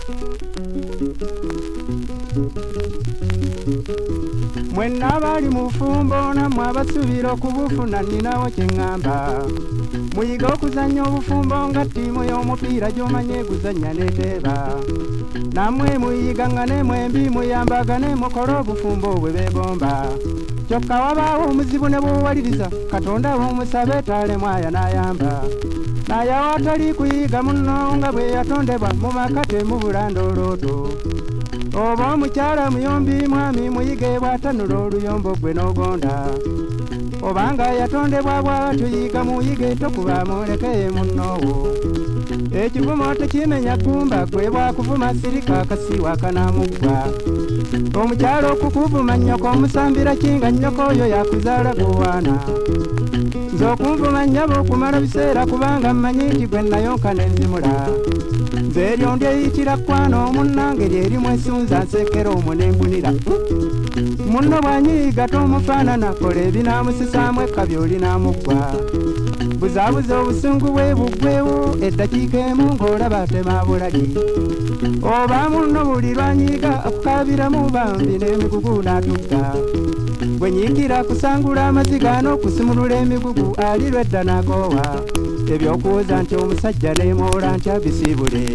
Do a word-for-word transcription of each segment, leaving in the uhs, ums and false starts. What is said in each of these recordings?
Mwenna bali mufumbo na mwabasubira kubufuna ninawo kyengamba muyiga okuzanya obufumbo nga ttiimu y'omupiira gy'omanye guzanya neteeba namwe muyiga nga ne mwembi muyambagane mukola obufumbo bwe begomba kyokka wabaawo omuzibu ne bw'owaliriza katonda bw'omusabe talemwaya n'ayamba naye awatali kuyiga munno nga bwe yatondebwa mu maka temubula ndolooto oba omukyala muyombi mwami muyige bw'atanula oluyombo gwe n'ogonda obanga yatondebwa bw'atyo yiga muyige tokuba mulekeye munnowo ekivumo tekimenya ggumba gwe bwakuvuma sirika akasiwa kanamuggwa omukyala okukuvuma nnyoko omusambira kinga nnyoko oyo yakuzaala gowaana nze okunvuma nnyabo okumala biseera kubanga mmanyi nti gwe nayonka nenzimula nze eryo ndyeyitira kwana omunnange lyerimu esunza nsekera omwo nembunira munno bwanyiyiga tomufaanana kola ebinaamusisaamu ekkabi olinamuggwa buzaabuza obusungu bwe buggwewo eddakiika emu ng'olaba atema bulagi oba munno buli lwanyiiga akukabiramu bambi n'emigugu n'atugga bwe nyiikira kusangula amaziga n'okusimulula emigugu ali lwedda n'akoowa ebyokuwoza nti omusajja neemoola ntya bisiibule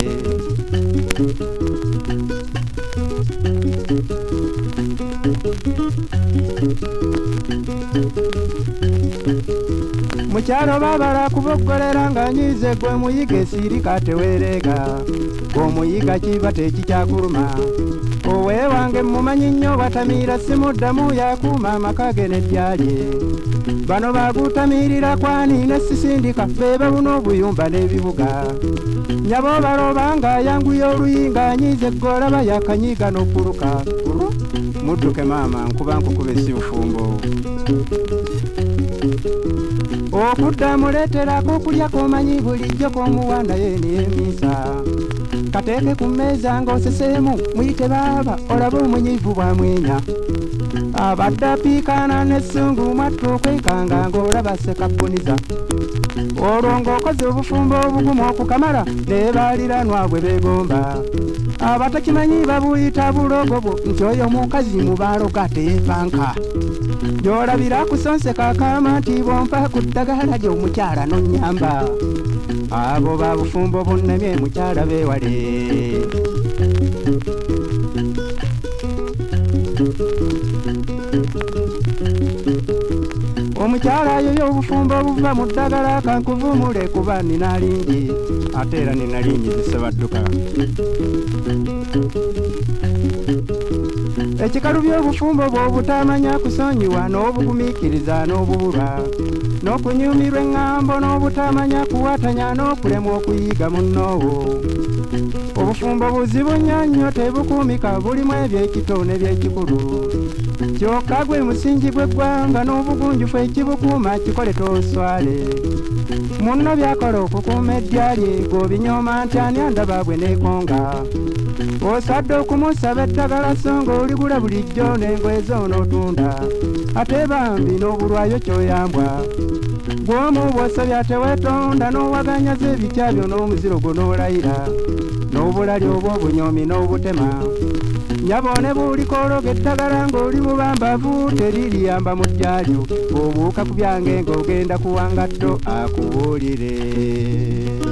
mukyalo baabala kuboggolera nga nyiize gwe muyiga esiirika teweereega omuyiga kiba tekikyakuluma oweewange mumanyi nnyo batamiira simuddamu yakuuma amaka ge n'eddya-lye bano baagutamiirira kwani ne sisindika be babuna obuyumba n'ebibuga nyabo baloba nga yanguye oluyinga nyiize ggolaba yakanyiiga n'okkuluka mudduke maama nkuba nkukuba esibufumbo okudda muleeterako okulya komanyi bulijjo k'omuwa naye niyemiisa kateeke ku mmeeza ng'oseseemu muyite baaba olaba omunyiivu bwamwenya abadde apiikaana n'essungu mwattu okwekanga ng'olaba sekabbuniza olwo ng'okoze obufumbo obugumu okukamala naye baaliranwa bwe beegomba abatakimanyi babuyita bulogo bwo nti oyo mukazi mu baaloga teyeepanka gy'olabira kusonseka akaama nti bompa ku ddagala gy'omukyala n'onnyamba abo babufumbo bunnemye mukyala beewale omukyala ayo y'obufumbo obuva mu ddagala kankuvumule kuba nina lingi ate era nina lingi zisebadduka ekikalu by'obufumbo bw'obutamanya kusonyiwa n'obugumiikiriza n'obubulwa n'okunyumirwa eŋŋambo n'obutamanya kuwatanya n'okulemwa okuyiga munnoowo obufumbo buzibu nnyo nnyo tebukuumika bulimu ebyekito n'ebyekikulu kyokka gwe musingi gw'eggwanga n'obugunjufu ekibukuuma kikole tooswale munno byakola okukuuma eddya-lye g'obinyooma nti ani andaba bwe neekonga osadde okumusaba eddagala so ng'oligula bulijjo n'engoye zo n'otunda ate bambi n'obulwayo kyoyambwa bw'omu bw'osabye ate weetonda n'owaganyaza ebikyabyo n'omuziro gwo n'olayira n'obulali oba obunyoomi n'obutema nyabone buliko ologa eddagala ng'oli mubambavu teririyamba mu ddya-lyo obuuka ku byange ng'ogenda kuwangatto akubuulire.